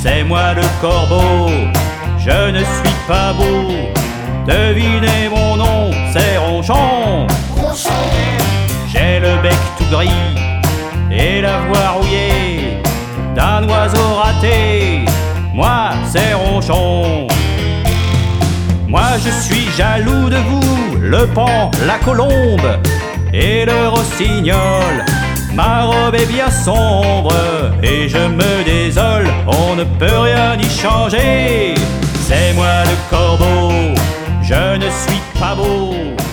c'est moi le corbeau, je ne suis pas beau. Devinez mon nom, c'est Ronchon. J'ai le bec tout gris et la voix rouillée d'un oiseau raté. Moi, c'est Ronchon. Moi, je suis jaloux de vous, le paon, la colombe et le rossignol. Ma robe est bien sombre et je me désole, on ne peut rien y changer. C'est moi le corbeau, je ne suis pas beau.